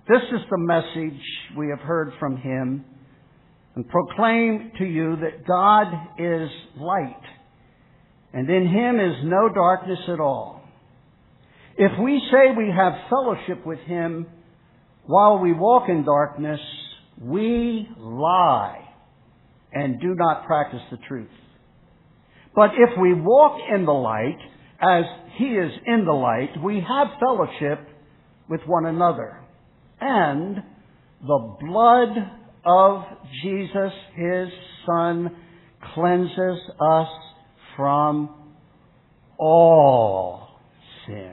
This is the message we have heard from him and proclaim to you that God is light, and in him is no darkness at all. If we say we have fellowship with him while we walk in darkness, we lie and do not practice the truth. But if we walk in the light, as he is in the light, we have fellowship with one another. And the blood of Jesus, his Son, cleanses us from all sin.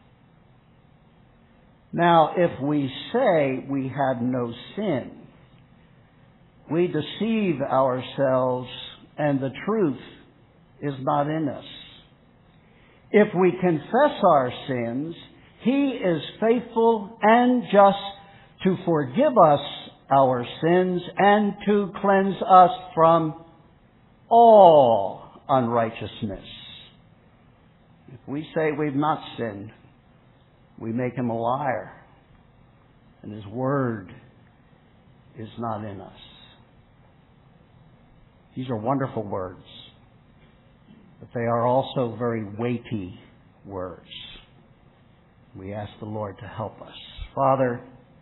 Now, if we say we have no sin, we deceive ourselves and the truth is not in us. If we confess our sins, he is faithful and just to forgive us our sins and to cleanse us from all unrighteousness. If we say we've not sinned, we make him a liar, and his word is not in us. These are wonderful words, but they are also very weighty words. We ask the Lord to help us. Father,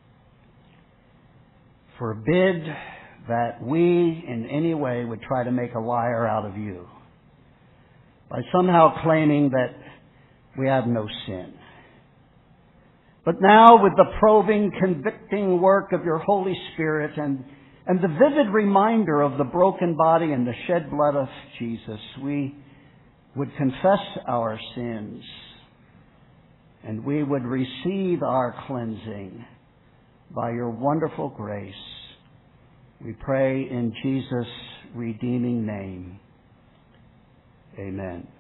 forbid that we in any way would try to make a liar out of you by somehow claiming that we have no sin. But now, with the probing, convicting work of your Holy Spirit and the vivid reminder of the broken body and the shed blood of Jesus, we would confess our sins and we would receive our cleansing by your wonderful grace. We pray in Jesus' redeeming name. Amen.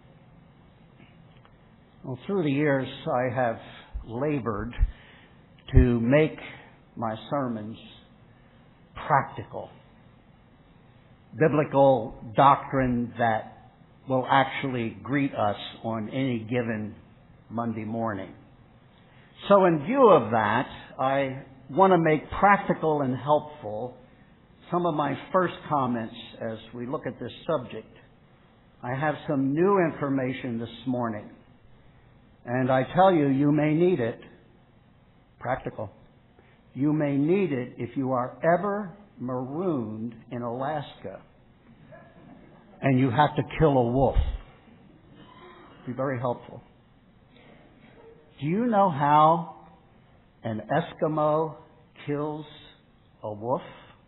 Well, through the years, I have labored to make my sermons practical. Biblical doctrine that will actually greet us on any given Monday morning. So in view of that, I want to make practical and helpful some of my first comments as we look at this subject. I have some new information this morning. And I tell you, you may need it. Practical. You may need it if you are ever marooned in Alaska and you have to kill a wolf. It'd be very helpful. Do you know how an Eskimo kills a wolf?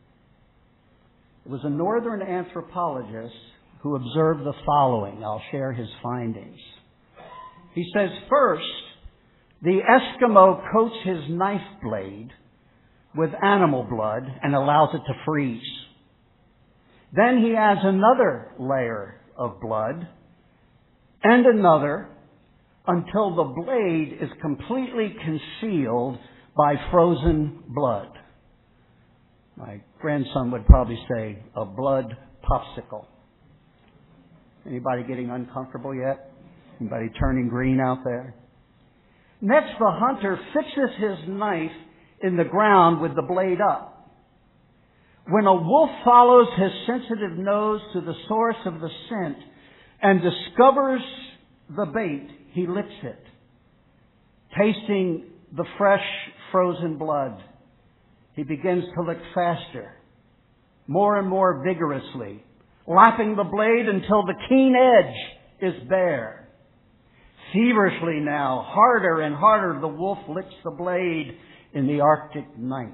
It was a northern anthropologist who observed the following. I'll share his findings. He says, first, the Eskimo coats his knife blade with animal blood and allows it to freeze. Then he adds another layer of blood and another until the blade is completely concealed by frozen blood. My grandson would probably say a blood popsicle. Anybody getting uncomfortable yet? Anybody turning green out there? Next, the hunter fixes his knife in the ground with the blade up. When a wolf follows his sensitive nose to the source of the scent and discovers the bait, he licks it, tasting the fresh frozen blood. He begins to lick faster, more and more vigorously, lapping the blade until the keen edge is bare. Feverishly now, harder and harder, the wolf licks the blade in the Arctic night.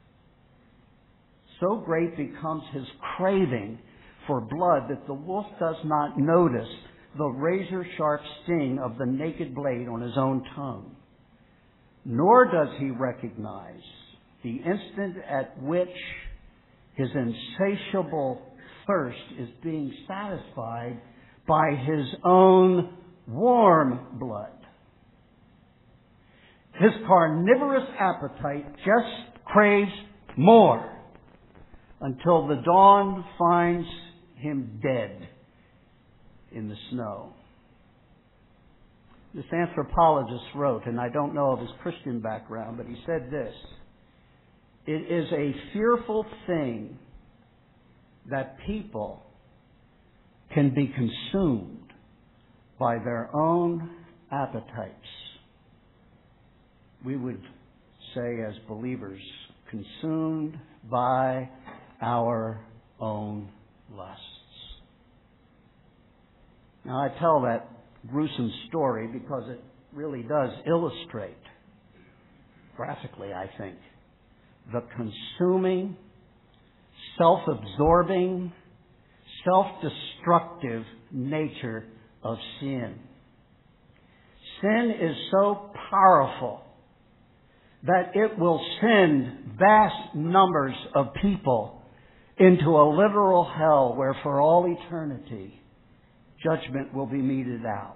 So great becomes his craving for blood that the wolf does not notice the razor-sharp sting of the naked blade on his own tongue. Nor does he recognize the instant at which his insatiable thirst is being satisfied by his own warm blood. His carnivorous appetite just craves more until the dawn finds him dead in the snow. This anthropologist wrote, and I don't know of his Christian background, but he said this: "It is a fearful thing that people can be consumed by their own appetites." We would say as believers, consumed by our own lusts. Now I tell that gruesome story because it really does illustrate, graphically I think, the consuming, self-absorbing, self-destructive nature of sin. Sin is so powerful that it will send vast numbers of people into a literal hell where for all eternity judgment will be meted out.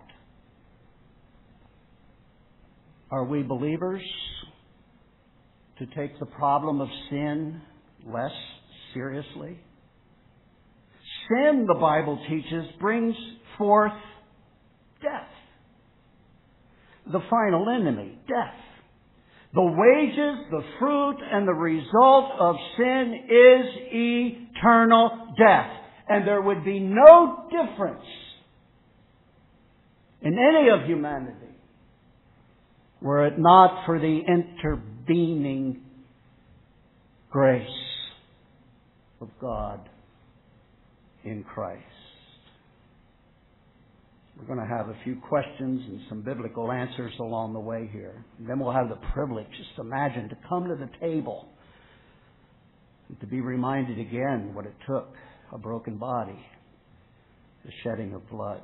Are we believers to take the problem of sin less seriously? Sin, the Bible teaches, brings forth death. The final enemy, death. The wages, the fruit, and the result of sin is eternal death. And there would be no difference in any of humanity were it not for the intervening grace of God in Christ. We're going to have a few questions and some biblical answers along the way here. And then we'll have the privilege, just imagine, to come to the table and to be reminded again what it took, a broken body, the shedding of blood.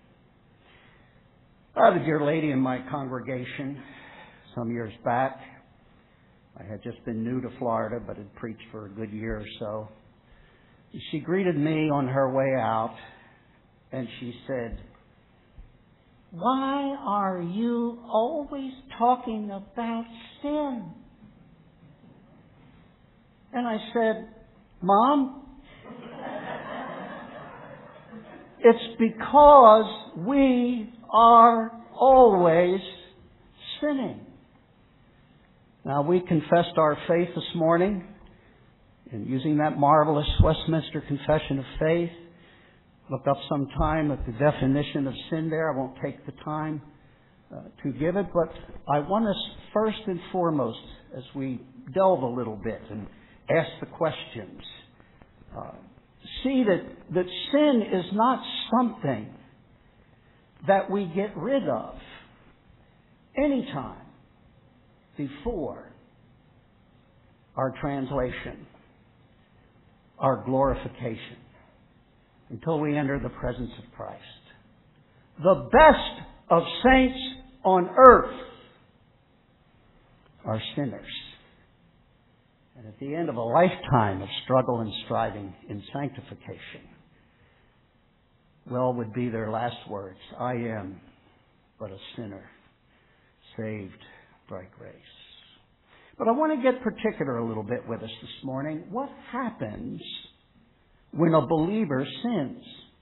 I had a dear lady in my congregation some years back. I had just been new to Florida, but had preached for a good year or so. She greeted me on her way out, and she said, "Why are you always talking about sin?" And I said, "Mom, it's because we are always sinning." Now, we confessed our faith this morning, and using that marvelous Westminster Confession of Faith, look up some time at the definition of sin there. I won't take the time to give it, but I want us first and foremost, as we delve a little bit and ask the questions, see that sin is not something that we get rid of anytime before our translation, our glorification, until we enter the presence of Christ. The best of saints on earth are sinners. And at the end of a lifetime of struggle and striving in sanctification, well would be their last words, "I am but a sinner, saved by grace." But I want to get particular a little bit with us this morning. What happens when a believer sins?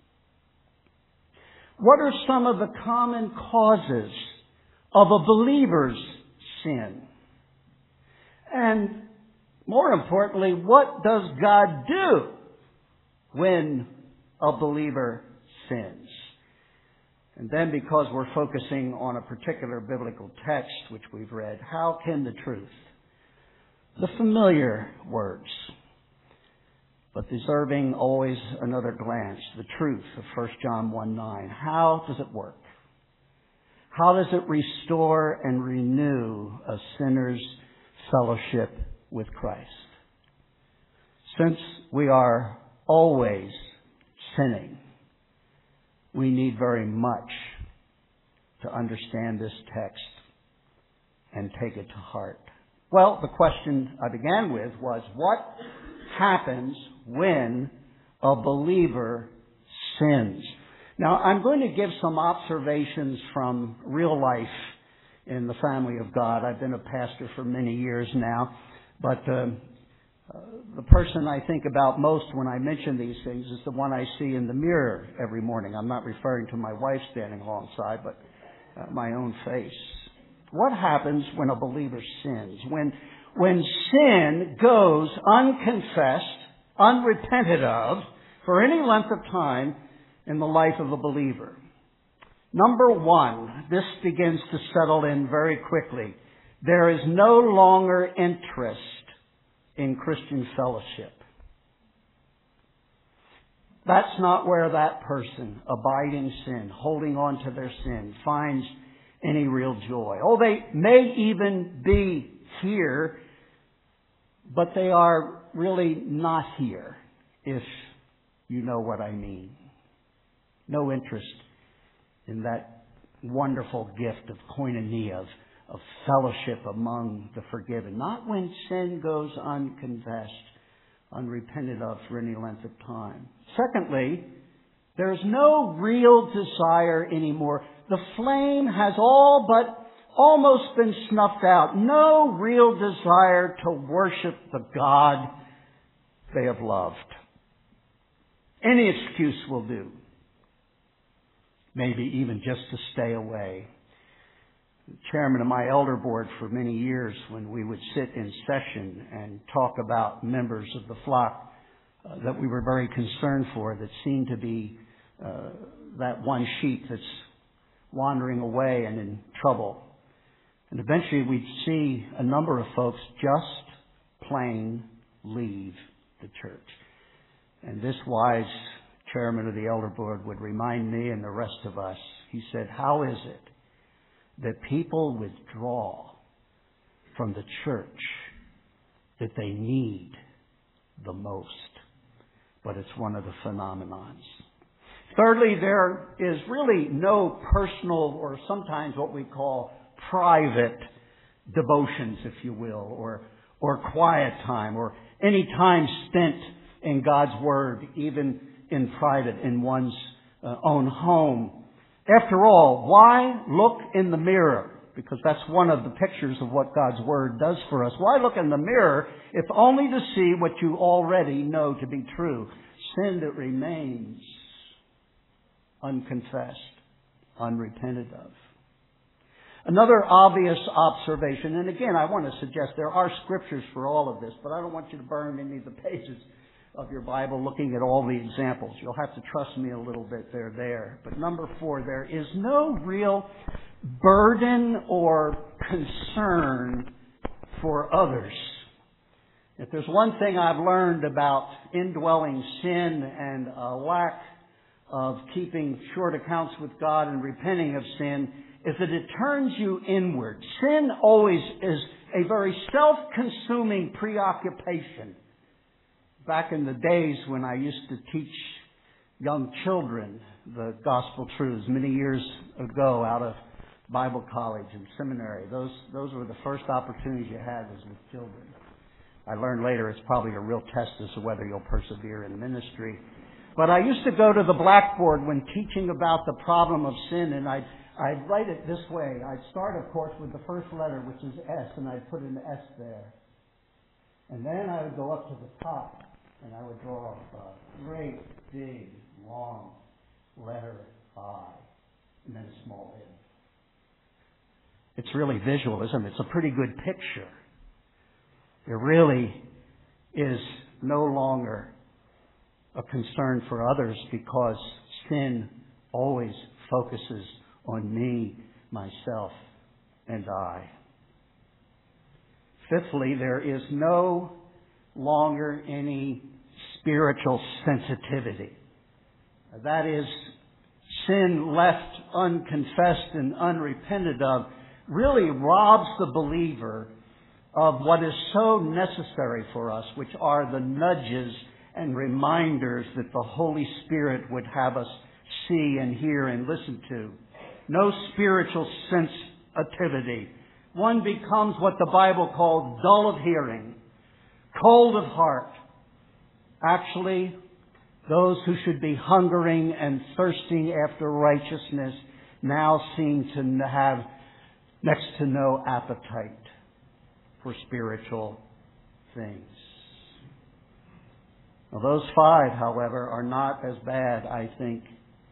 What are some of the common causes of a believer's sin? And more importantly, what does God do when a believer sins? And then, because we're focusing on a particular biblical text which we've read, how can the truth, the familiar words, but deserving always another glance, the truth of 1 John 1:9, how does it work? How does it restore and renew a sinner's fellowship with Christ? Since we are always sinning, we need very much to understand this text and take it to heart. Well, the question I began with was, what happens when a believer sins? Now, I'm going to give some observations from real life in the family of God. I've been a pastor for many years now, but the person I think about most when I mention these things is the one I see in the mirror every morning. I'm not referring to my wife standing alongside, but my own face. What happens when a believer sins? When sin goes unconfessed, unrepented of, for any length of time in the life of a believer? Number one, this begins to settle in very quickly. There is no longer interest in Christian fellowship. That's not where that person, abiding sin, holding on to their sin, finds any real joy. Oh, they may even be here, but they are really not here, if you know what I mean. No interest in that wonderful gift of koinonia, of fellowship among the forgiven. Not when sin goes unconfessed, unrepented of for any length of time. Secondly, there's no real desire anymore. The flame has all but almost been snuffed out. No real desire to worship the God they have loved. Any excuse will do. Maybe even just to stay away. The chairman of my elder board for many years, when we would sit in session and talk about members of the flock that we were very concerned for, that seemed to be that one sheep that's wandering away and in trouble. And eventually we'd see a number of folks just plain leave the church. And this wise chairman of the elder board would remind me and the rest of us, he said, how is it that people withdraw from the church that they need the most? But it's one of the phenomenons. Thirdly, there is really no personal, or sometimes what we call private devotions, if you will, or quiet time, or any time spent in God's Word, even in private, in one's own home. After all, why look in the mirror? Because that's one of the pictures of what God's Word does for us. Why look in the mirror if only to see what you already know to be true? Sin that remains unconfessed, unrepented of. Another obvious observation, and again, I want to suggest there are scriptures for all of this, but I don't want you to burn any of the pages of your Bible looking at all the examples. You'll have to trust me a little bit, they're there. But number 4, there is no real burden or concern for others. If there's one thing I've learned about indwelling sin and a lack of keeping short accounts with God and repenting of sin, is that it turns you inward. Sin always is a very self-consuming preoccupation. Back in the days when I used to teach young children the gospel truths many years ago out of Bible college and seminary, those were the first opportunities you had was with children. I learned later it's probably a real test as to whether you'll persevere in ministry. But I used to go to the blackboard when teaching about the problem of sin, and I'd write it this way. I'd start, of course, with the first letter, which is S, and I'd put an S there. And then I would go up to the top, and I would draw a great, big, long letter I, and then a small I. It's really visual, isn't it? It's a pretty good picture. There really is no longer a concern for others because sin always focuses on me, myself, and I. Fifthly, there is no longer any spiritual sensitivity. That is, sin left unconfessed and unrepented of really robs the believer of what is so necessary for us, which are the nudges and reminders that the Holy Spirit would have us see and hear and listen to. No spiritual sensitivity. One becomes what the Bible calls dull of hearing, cold of heart. Actually, those who should be hungering and thirsting after righteousness now seem to have next to no appetite for spiritual things. Now, those 5, however, are not as bad, I think,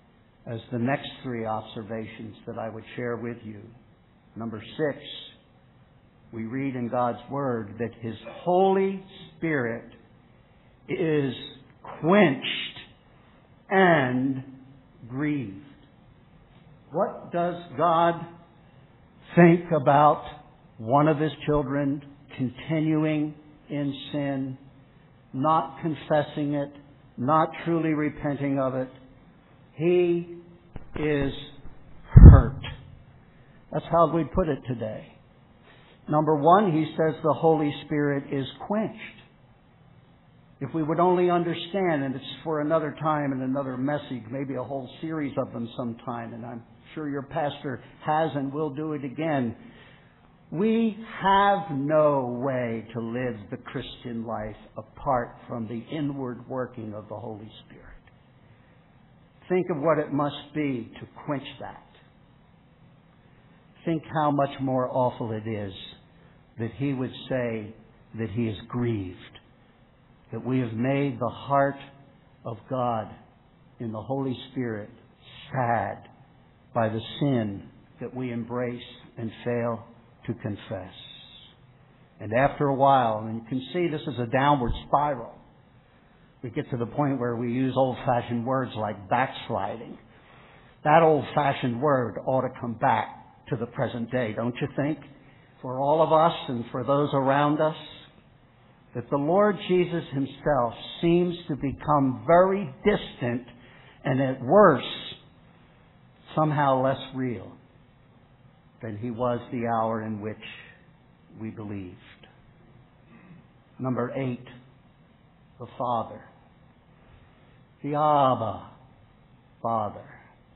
as the next three observations that I would share with you. Number 6, we read in God's Word that His Holy Spirit is quenched and grieved. What does God think about one of His children continuing in sin, not confessing it, not truly repenting of it? He is hurt. That's how we put it today. Number 1, he says the Holy Spirit is quenched. If we would only understand, and it's for another time and another message, maybe a whole series of them sometime, and I'm sure your pastor has and will do it again. We have no way to live the Christian life apart from the inward working of the Holy Spirit. Think of what it must be to quench that. Think how much more awful it is that He would say that He is grieved, that we have made the heart of God in the Holy Spirit sad by the sin that we embrace and fail to confess. And after a while, and you can see this is a downward spiral, we get to the point where we use old-fashioned words like backsliding. That old-fashioned word ought to come back to the present day, don't you think? For all of us and for those around us, that the Lord Jesus Himself seems to become very distant and at worst, somehow less real than He was the hour in which we believed. Number 8, the Father. The Abba, Father.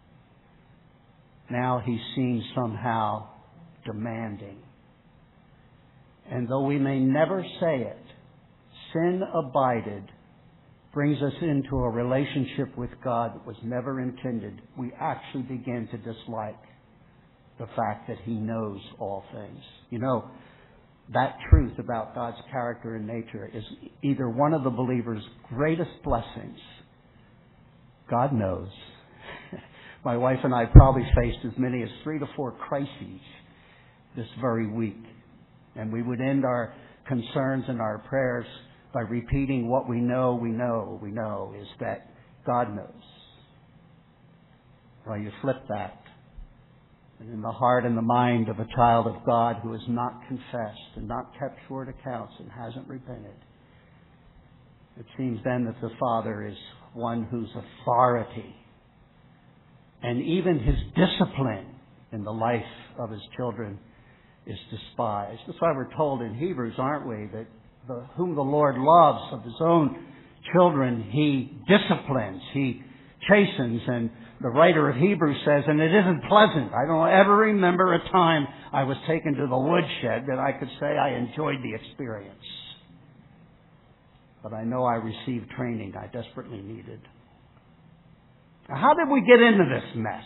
Now He seems somehow demanding. And though we may never say it, sin abided brings us into a relationship with God that was never intended. We actually begin to dislike the fact that He knows all things. You know, that truth about God's character and nature is either one of the believer's greatest blessings. God knows. My wife and I probably faced as many as 3 to 4 crises this very week. And we would end our concerns and our prayers by repeating what we know is that God knows. Well, you flip that. And in the heart and the mind of a child of God who has not confessed and not kept short accounts and hasn't repented, it seems then that the Father is one whose authority and even His discipline in the life of His children is despised. That's why we're told in Hebrews, aren't we, that whom the Lord loves, of His own children, He disciplines, He chastens. And the writer of Hebrews says, and it isn't pleasant. I don't ever remember a time I was taken to the woodshed that I could say I enjoyed the experience. But I know I received training I desperately needed. Now, how did we get into this mess?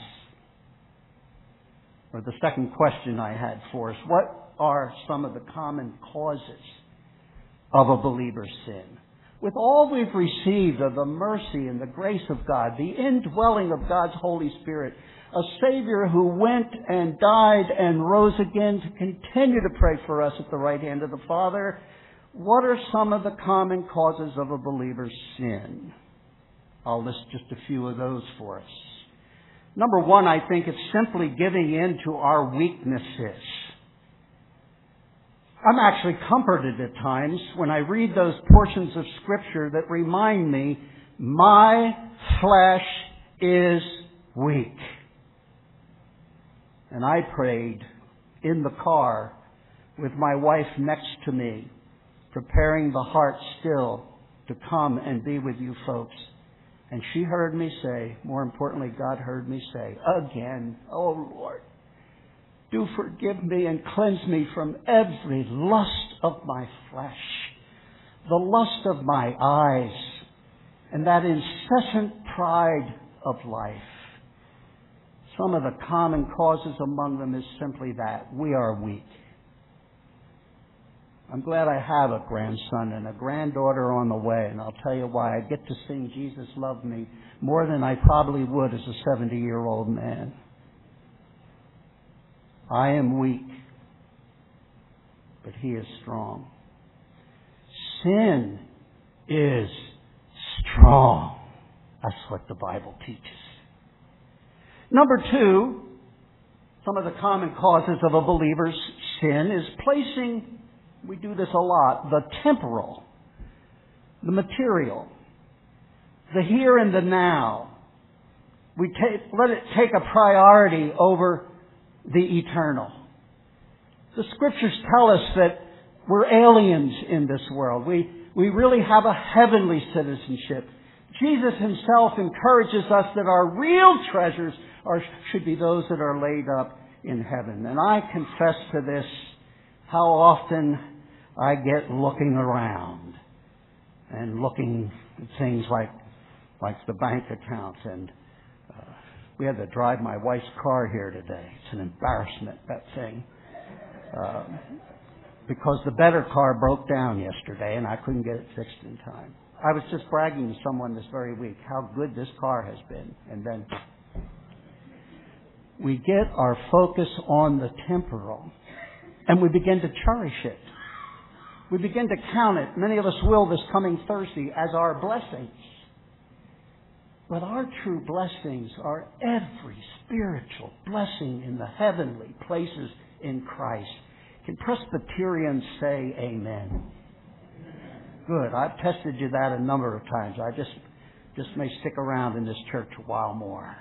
Or the second question I had for us, what are some of the common causes of a believer's sin? With all we've received of the mercy and the grace of God, the indwelling of God's Holy Spirit, a Savior who went and died and rose again to continue to pray for us at the right hand of the Father, what are some of the common causes of a believer's sin? I'll list just a few of those for us. Number 1, I think it's simply giving in to our weaknesses. I'm actually comforted at times when I read those portions of Scripture that remind me, my flesh is weak. And I prayed in the car with my wife next to me, preparing the heart still to come and be with you folks. And she heard me say, more importantly, God heard me say, again, oh Lord, do forgive me and cleanse me from every lust of my flesh, the lust of my eyes, and that incessant pride of life. Some of the common causes among them is simply that we are weak. I'm glad I have a grandson and a granddaughter on the way, and I'll tell you why. I get to sing Jesus Loved Me more than I probably would as a 70-year-old man. I am weak, but He is strong. Sin is strong. That's what the Bible teaches. Number 2, some of the common causes of a believer's sin is placing, we do this a lot, the temporal, the material, the here and the now. We let it take a priority over the eternal. The Scriptures tell us that we're aliens in this world. We really have a heavenly citizenship. Jesus Himself encourages us that our real treasures should be those that are laid up in heaven. And I confess to this, how often I get looking around and looking at things like the bank account. And we had to drive my wife's car here today. It's an embarrassment, that thing. Because the better car broke down yesterday and I couldn't get it fixed in time. I was just bragging to someone this very week how good this car has been. And then we get our focus on the temporal and we begin to cherish it. We begin to count it. Many of us will this coming Thursday as our blessings. But our true blessings are every spiritual blessing in the heavenly places in Christ. Can Presbyterians say amen? Good. I've tested you that a number of times. I just may stick around in this church a while more.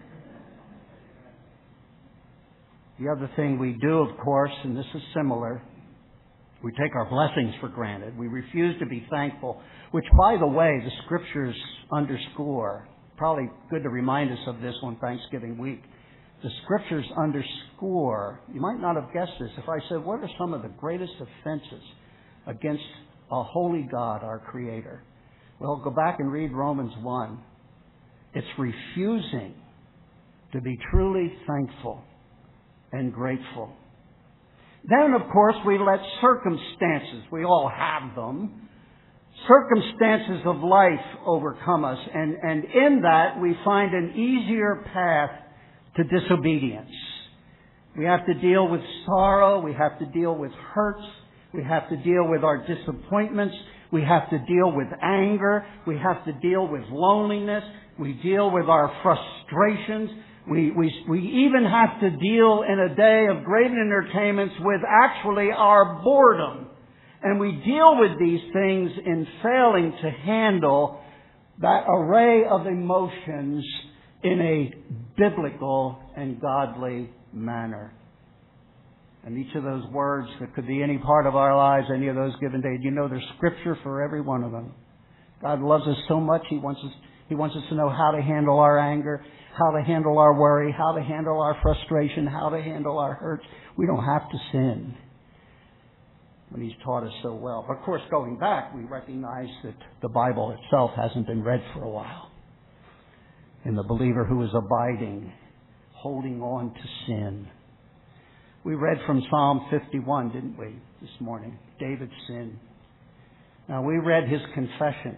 The other thing we do, of course, and this is similar, we take our blessings for granted. We refuse to be thankful, which, by the way, the Scriptures underscore. Probably good to remind us of this on Thanksgiving week. The Scriptures underscore, you might not have guessed this, if I said, what are some of the greatest offenses against a holy God, our Creator? Well, go back and read Romans 1. It's refusing to be truly thankful and grateful. Then, of course, we let circumstances, we all have them, circumstances of life overcome us. And in that, we find an easier path to disobedience. We have to deal with sorrow. We have to deal with hurts. We have to deal with our disappointments. We have to deal with anger. We have to deal with loneliness. We deal with our frustrations. We even have to deal in a day of great entertainments with actually our boredom. And we deal with these things in failing to handle that array of emotions in a biblical and godly manner. And each of those words that could be any part of our lives, any of those given days, you know, there's Scripture for every one of them. God loves us so much, He wants us to know how to handle our anger, how to handle our worry, how to handle our frustration, how to handle our hurts. We don't have to sin when He's taught us so well. But of course, going back, we recognize that the Bible itself hasn't been read for a while. And the believer who is abiding, holding on to sin. We read from Psalm 51, didn't we, this morning? David's sin. Now, we read his confession.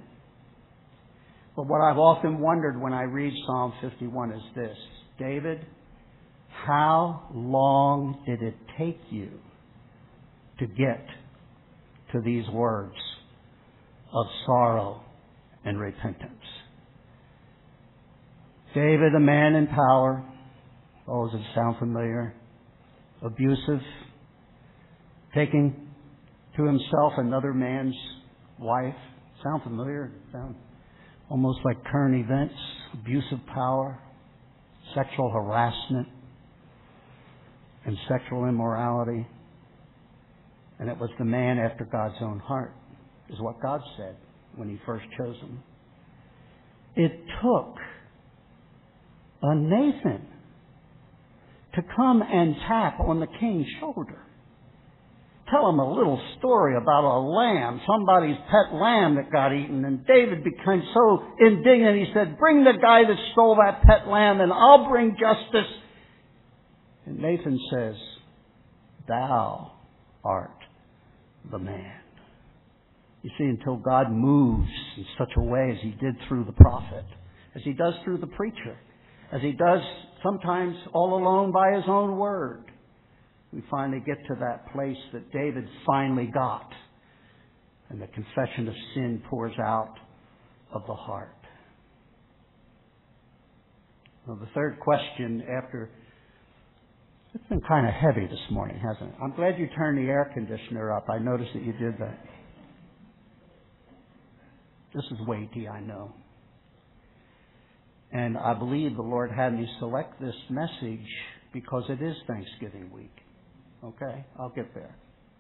But what I've often wondered when I read Psalm 51 is this: David, how long did it take you to get to these words of sorrow and repentance? David, a man in power. Oh, does it sound familiar? Abusive. Taking to himself another man's wife. Sound familiar? Sound almost like current events. Abusive power. Sexual harassment. And sexual immorality. And it was the man after God's own heart, is what God said when He first chose him. It took a Nathan to come and tap on the king's shoulder. Tell him a little story about a lamb, somebody's pet lamb that got eaten. And David became so indignant, he said, bring the guy that stole that pet lamb and I'll bring justice. And Nathan says, thou art the man. You see, until God moves in such a way as He did through the prophet, as He does through the preacher, as He does sometimes all alone by His own word, we finally get to that place that David finally got. And the confession of sin pours out of the heart. Well, the third question after... It's been kind of heavy this morning, hasn't it? I'm glad you turned the air conditioner up. I noticed that you did that. This is weighty, I know. And I believe the Lord had me select this message because it is Thanksgiving week. Okay? I'll get there.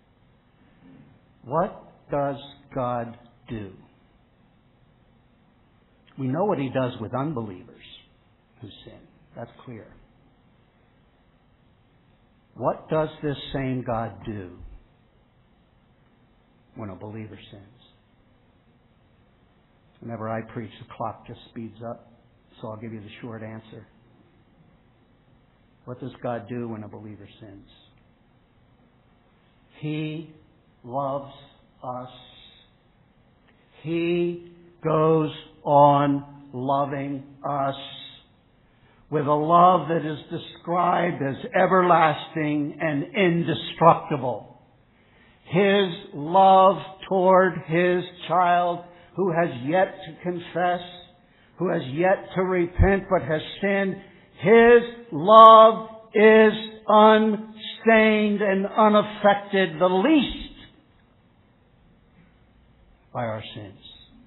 What does God do? We know what He does with unbelievers who sin. That's clear. What does this same God do when a believer sins? Whenever I preach, the clock just speeds up, so I'll give you the short answer. What does God do when a believer sins? He loves us. He goes on loving us with a love that is described as everlasting and indestructible. His love toward His child who has yet to confess, who has yet to repent but has sinned, His love is unstained and unaffected the least by our sins.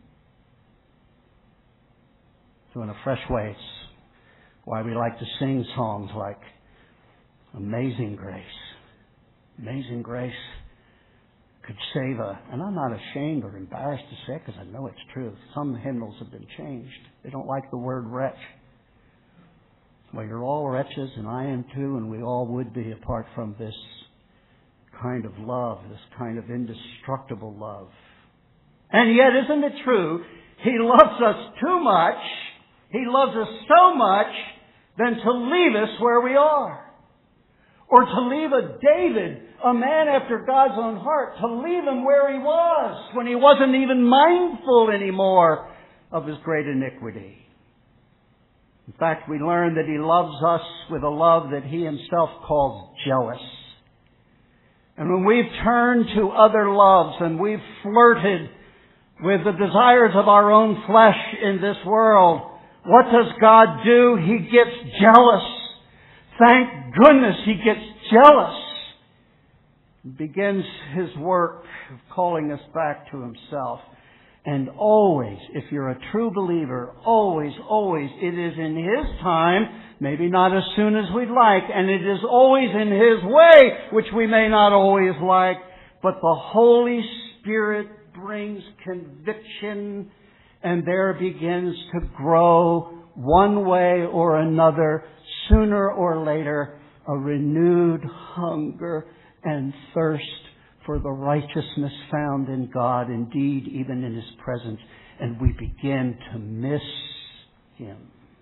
So in a fresh way, it's why we like to sing songs like Amazing Grace. Amazing Grace could save and I'm not ashamed or embarrassed to say it because I know it's true. Some hymnals have been changed. They don't like the word wretch. Well, you're all wretches and I am too, and we all would be apart from this kind of love, this kind of indestructible love. And yet, isn't it true? He loves us too much. He loves us so much than to leave us where we are. Or to leave a David, a man after God's own heart, to leave him where he was when he wasn't even mindful anymore of his great iniquity. In fact, we learn that He loves us with a love that He Himself calls jealous. And when we've turned to other loves and we've flirted with the desires of our own flesh in this world, what does God do? He gets jealous. Thank goodness He gets jealous. He begins His work of calling us back to Himself. And always, if you're a true believer, always, it is in His time, maybe not as soon as we'd like, and it is always in His way, which we may not always like, but the Holy Spirit brings conviction, and there begins to grow one way or another, sooner or later, a renewed hunger and thirst for the righteousness found in God, indeed, even in His presence, and we begin to miss Him.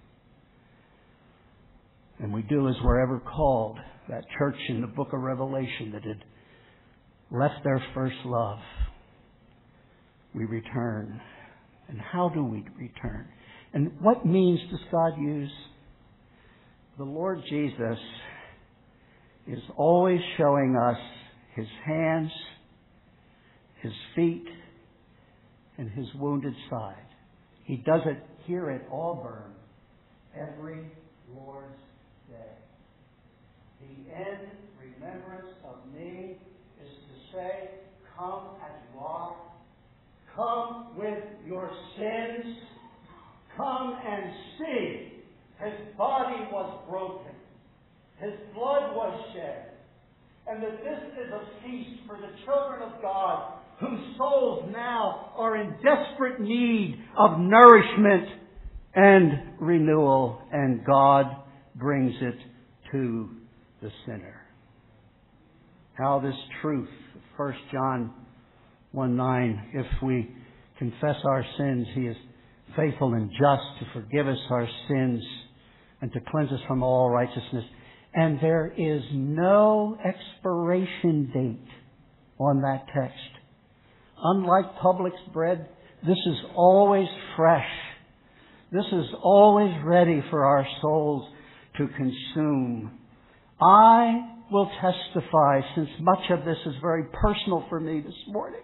And we do as we're ever called, that church in the book of Revelation that had left their first love. We return. And how do we return? And what means does God use? The Lord Jesus is always showing us His hands, His feet, and His wounded side. He does it here at Auburn every Lord's Day. The end remembrance of me is to say, come as you are. Come with your sins. Come and see. His body was broken. His blood was shed. And that this is a feast for the children of God whose souls now are in desperate need of nourishment and renewal. And God brings it to the sinner. How this truth, 1 John 1:9, if we confess our sins, He is faithful and just to forgive us our sins and to cleanse us from all righteousness. And there is no expiration date on that text. Unlike Publix bread, this is always fresh. This is always ready for our souls to consume. I will testify, since much of this is very personal for me this morning.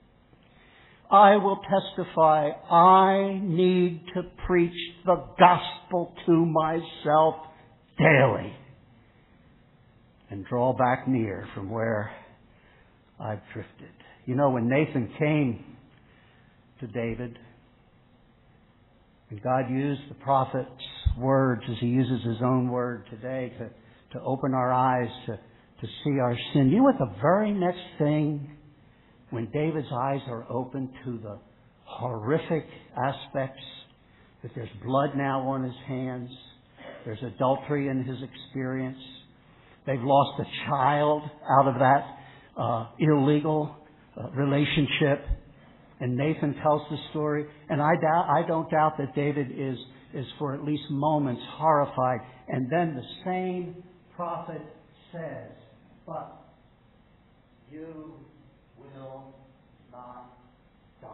I will testify, I need to preach the gospel to myself daily and draw back near from where I've drifted. You know, when Nathan came to David, and God used the prophet's words as He uses His own word today to open our eyes to see our sin. You know what the very next thing, when David's eyes are open to the horrific aspects, that there's blood now on his hands, there's adultery in his experience, they've lost a child out of that illegal relationship, and Nathan tells the story, and I don't doubt that David is for at least moments horrified, and then the same prophet says, but you will not die.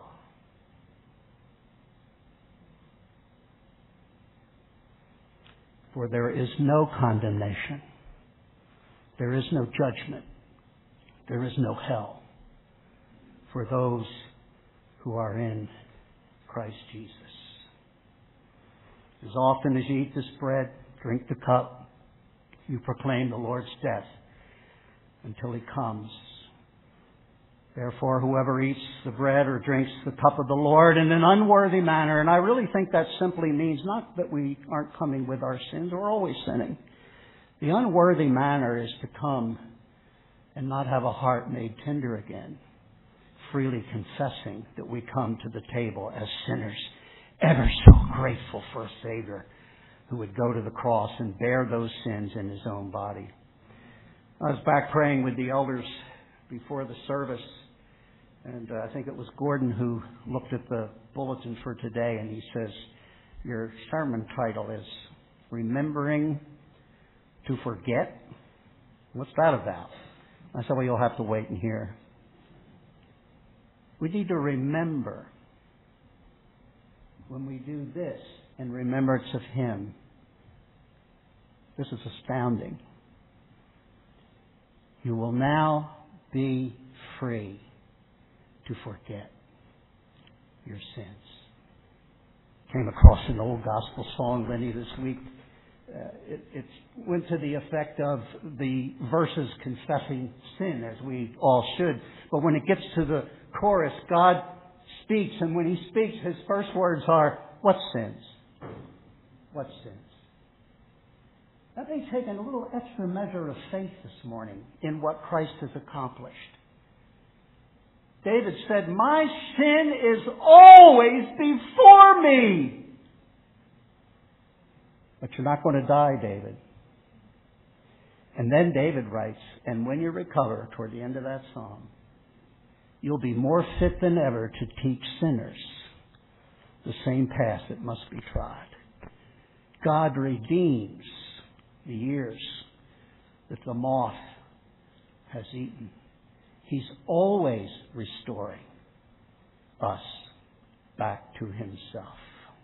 For there is no condemnation. There is no judgment. There is no hell for those who are in Christ Jesus. As often as you eat this bread, drink the cup, you proclaim the Lord's death until He comes. Therefore, whoever eats the bread or drinks the cup of the Lord in an unworthy manner, and I really think that simply means not that we aren't coming with our sins, we're always sinning. The unworthy manner is to come and not have a heart made tender again, freely confessing that we come to the table as sinners, ever so grateful for a Savior who would go to the cross and bear those sins in His own body. I was back praying with the elders before the service, and I think it was Gordon who looked at the bulletin for today, and he says, your sermon title is Remembering to Forget. What's that about? I said, well, you'll have to wait and hear. We need to remember when we do this in remembrance of Him. This is astounding. You will now be free to forget your sins. Came across an old gospel song, Lenny, this week. It went to the effect of the verses confessing sin, as we all should. But when it gets to the chorus, God speaks, and when He speaks, His first words are, what sins? What sins? That may take a little extra measure of faith this morning in what Christ has accomplished. David said, my sin is always before me. But you're not going to die, David. And then David writes, and when you recover, toward the end of that psalm, you'll be more fit than ever to teach sinners the same path that must be trod. God redeems the years that the moth has eaten. He's always restoring us back to Himself.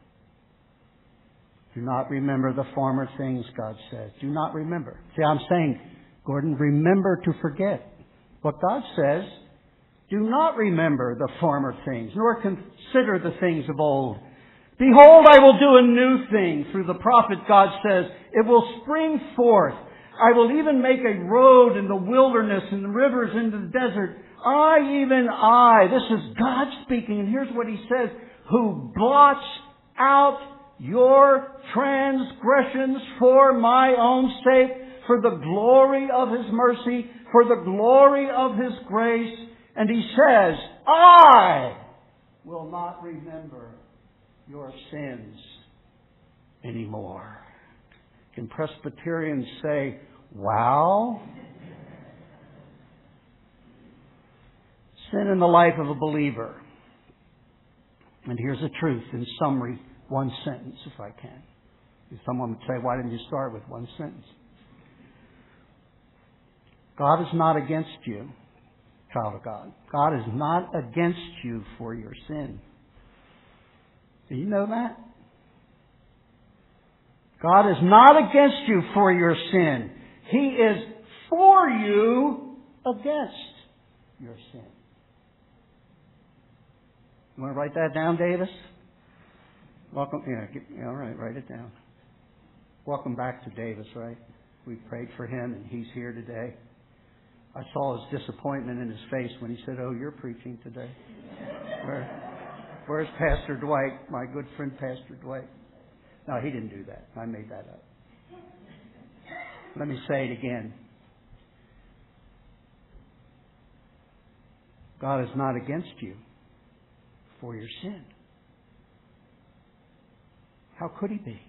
Do not remember the former things, God says. Do not remember. See, I'm saying, Gordon, remember to forget. What God says, do not remember the former things, nor consider the things of old. Behold, I will do a new thing. Through the prophet, God says, it will spring forth. I will even make a road in the wilderness and the rivers into the desert. This is God speaking, and here's what He says, who blots out your transgressions for my own sake, for the glory of His mercy, for the glory of His grace. And He says, I will not remember your sins anymore. Can Presbyterians say, wow? Sin in the life of a believer. And here's the truth in summary, one sentence if I can. Someone would say, why didn't you start with one sentence? God is not against you. child of God. God is not against you for your sin. Do you know that? God is not against you for your sin. He is for you against your sin. You want to write that down, Davis? Welcome. Yeah, all right, write it down. Welcome back to Davis, right? We prayed for him, and he's here today. I saw his disappointment in his face when he said, "Oh, you're preaching today." Where's Pastor Dwight, my good friend Pastor Dwight? No, he didn't do that. I made that up. Let me say it again. God is not against you for your sin. How could He be?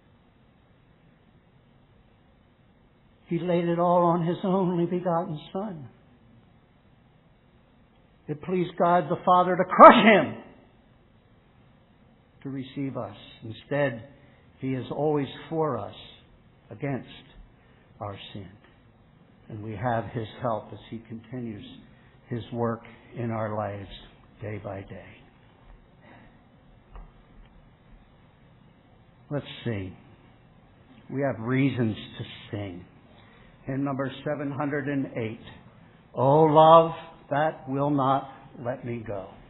He laid it all on His only begotten Son. It pleased God the Father to crush Him to receive us. Instead, He is always for us against our sin. And we have His help as He continues His work in our lives day by day. Let's see. We have reasons to sing. Hymn number 708. Oh, love that will not let me go.